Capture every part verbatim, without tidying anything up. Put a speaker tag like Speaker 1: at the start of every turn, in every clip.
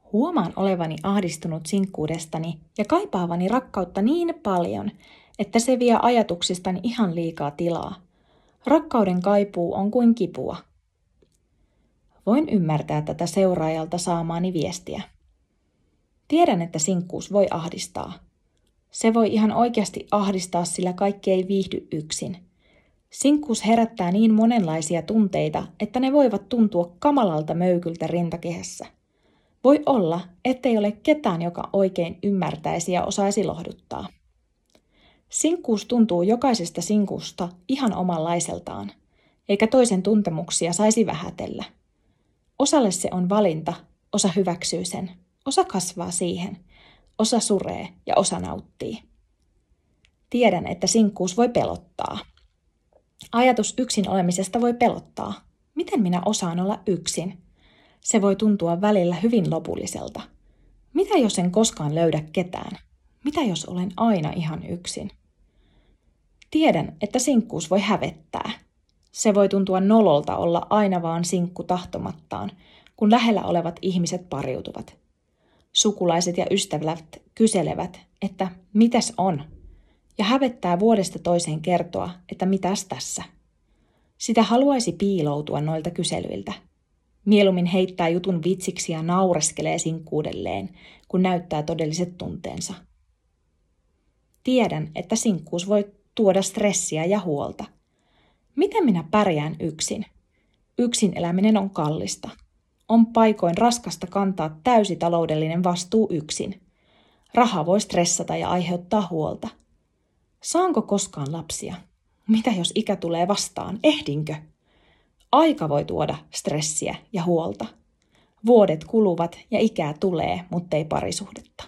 Speaker 1: Huomaan olevani ahdistunut sinkkuudestani ja kaipaavani rakkautta niin paljon, että se vie ajatuksistani ihan liikaa tilaa. Rakkauden kaipuu on kuin kipua. Voin ymmärtää tätä seuraajalta saamaani viestiä. Tiedän, että sinkkuus voi ahdistaa. Se voi ihan oikeasti ahdistaa, sillä kaikki ei viihdy yksin. Sinkkuus herättää niin monenlaisia tunteita, että ne voivat tuntua kamalalta möykyltä rintakehässä. Voi olla, ettei ole ketään, joka oikein ymmärtäisi ja osaisi lohduttaa. Sinkkuus tuntuu jokaisesta sinkusta ihan omanlaiseltaan, eikä toisen tuntemuksia saisi vähätellä. Osalle se on valinta, osa hyväksyy sen, osa kasvaa siihen, osa suree ja osa nauttii. Tiedän, että sinkkuus voi pelottaa. Ajatus yksin olemisesta voi pelottaa. Miten minä osaan olla yksin? Se voi tuntua välillä hyvin lopulliselta. Mitä jos en koskaan löydä ketään? Mitä jos olen aina ihan yksin? Tiedän, että sinkkuus voi hävettää. Se voi tuntua nololta olla aina vaan sinkku tahtomattaan, kun lähellä olevat ihmiset pariutuvat. Sukulaiset ja ystävät kyselevät, että mitäs on? Ja hävettää vuodesta toiseen kertoa, että mitäs tässä. Sitä haluaisi piiloutua noilta kyselyiltä. Mieluummin heittää jutun vitsiksi ja naureskelee sinkkuudelleen, kun näyttää todelliset tunteensa. Tiedän, että sinkkuus voi tuoda stressiä ja huolta. Miten minä pärjään yksin? Yksin eläminen on kallista. On paikoin raskasta kantaa täysi taloudellinen vastuu yksin. Raha voi stressata ja aiheuttaa huolta. Saanko koskaan lapsia? Mitä jos ikä tulee vastaan? Ehdinkö? Aika voi tuoda stressiä ja huolta. Vuodet kuluvat ja ikää tulee, muttei parisuhdetta.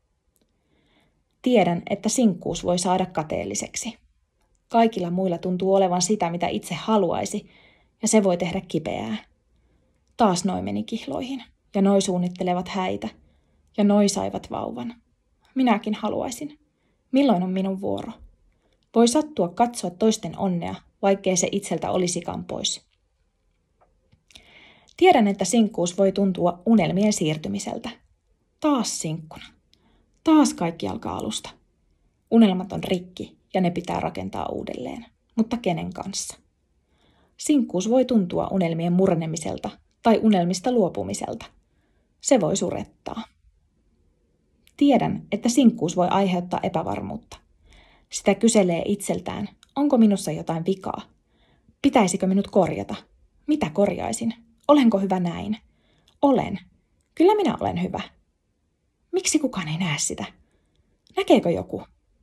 Speaker 1: Tiedän, että sinkkuus voi saada kateelliseksi. Kaikilla muilla tuntuu olevan sitä, mitä itse haluaisi, ja se voi tehdä kipeää. Taas noi meni kihloihin, ja noi suunnittelevat häitä, ja noi saivat vauvan. Minäkin haluaisin. Milloin on minun vuoro? Voi sattua katsoa toisten onnea, vaikkei se itseltä olisikaan pois. Tiedän, että sinkkuus voi tuntua unelmien siirtymiseltä. Taas sinkkuna. Taas kaikki alkaa alusta. Unelmat on rikki ja ne pitää rakentaa uudelleen. Mutta kenen kanssa? Sinkkuus voi tuntua unelmien murnemiselta tai unelmista luopumiselta. Se voi surettaa. Tiedän, että sinkkuus voi aiheuttaa epävarmuutta. Sitä kyselee itseltään, onko minussa jotain vikaa? Pitäisikö minut korjata? Mitä korjaisin? Olenko hyvä näin? Olen. Kyllä minä olen hyvä. Miksi kukaan ei näe sitä? Näkeekö joku?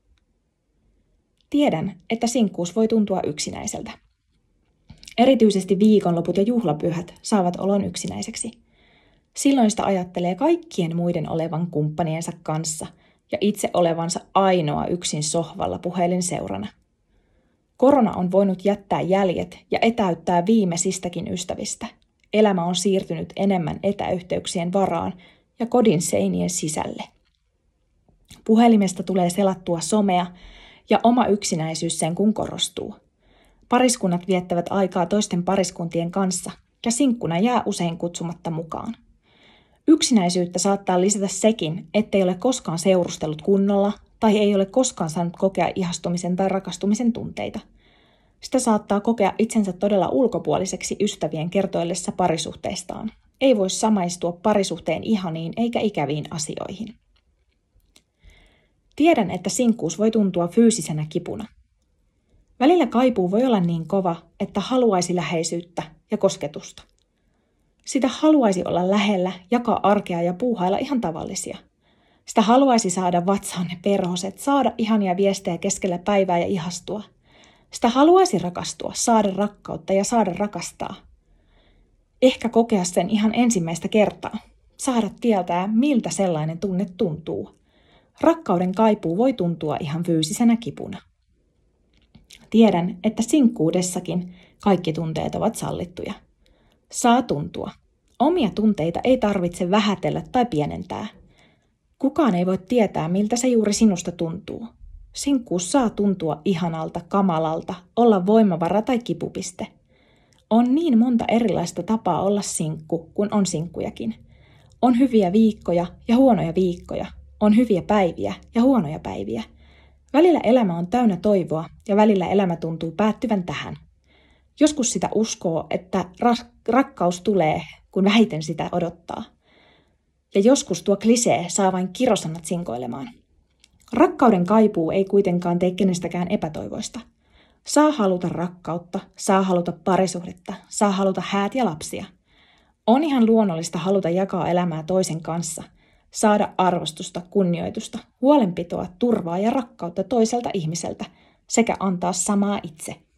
Speaker 1: Tiedän, että sinkkuus voi tuntua yksinäiseltä. Erityisesti viikonloput ja juhlapyhät saavat olon yksinäiseksi. Silloin sitä ajattelee kaikkien muiden olevan kumppaniensa kanssa ja itse olevansa ainoa yksin sohvalla puhelin seurana. Korona on voinut jättää jäljet ja etäyttää viimeisistäkin ystävistä. Elämä on siirtynyt enemmän etäyhteyksien varaan ja kodin seinien sisälle. Puhelimesta tulee selattua somea ja oma yksinäisyys sen kun korostuu. Pariskunnat viettävät aikaa toisten pariskuntien kanssa ja sinkkuna jää usein kutsumatta mukaan. Yksinäisyyttä saattaa lisätä sekin, ettei ole koskaan seurustellut kunnolla tai ei ole koskaan saanut kokea ihastumisen tai rakastumisen tunteita. Sitä saattaa kokea itsensä todella ulkopuoliseksi ystävien kertoillessa parisuhteistaan. Ei voi samaistua parisuhteen ihaniin eikä ikäviin asioihin. Tiedän, että sinkkuus voi tuntua fyysisenä kipuna. Välillä kaipuu voi olla niin kova, että haluaisi läheisyyttä ja kosketusta. Sitä haluaisi olla lähellä, jakaa arkea ja puuhailla ihan tavallisia. Sitä haluaisi saada vatsaan ne perhoset, saada ihania viestejä keskellä päivää ja ihastua. Sitä haluaisi rakastua, saada rakkautta ja saada rakastaa. Ehkä kokea sen ihan ensimmäistä kertaa. Saada tietää, miltä sellainen tunne tuntuu. Rakkauden kaipuu voi tuntua ihan fyysisenä kipuna. Tiedän, että sinkkuudessakin kaikki tunteet ovat sallittuja. Saa tuntua. Omia tunteita ei tarvitse vähätellä tai pienentää. Kukaan ei voi tietää, miltä se juuri sinusta tuntuu. Sinkkuus saa tuntua ihanalta, kamalalta, olla voimavara tai kipupiste. On niin monta erilaista tapaa olla sinkku, kun on sinkkujakin. On hyviä viikkoja ja huonoja viikkoja. On hyviä päiviä ja huonoja päiviä. Välillä elämä on täynnä toivoa ja välillä elämä tuntuu päättyvän tähän. Joskus sitä uskoo, että ras- rakkaus tulee, kun vähiten sitä odottaa. Ja joskus tuo klisee saa vain kirosanat sinkoilemaan. Rakkauden kaipuu ei kuitenkaan tee kenestäkään epätoivoista. Saa haluta rakkautta, saa haluta parisuhdetta, saa haluta häät ja lapsia. On ihan luonnollista haluta jakaa elämää toisen kanssa, saada arvostusta, kunnioitusta, huolenpitoa, turvaa ja rakkautta toiselta ihmiseltä sekä antaa samaa itse.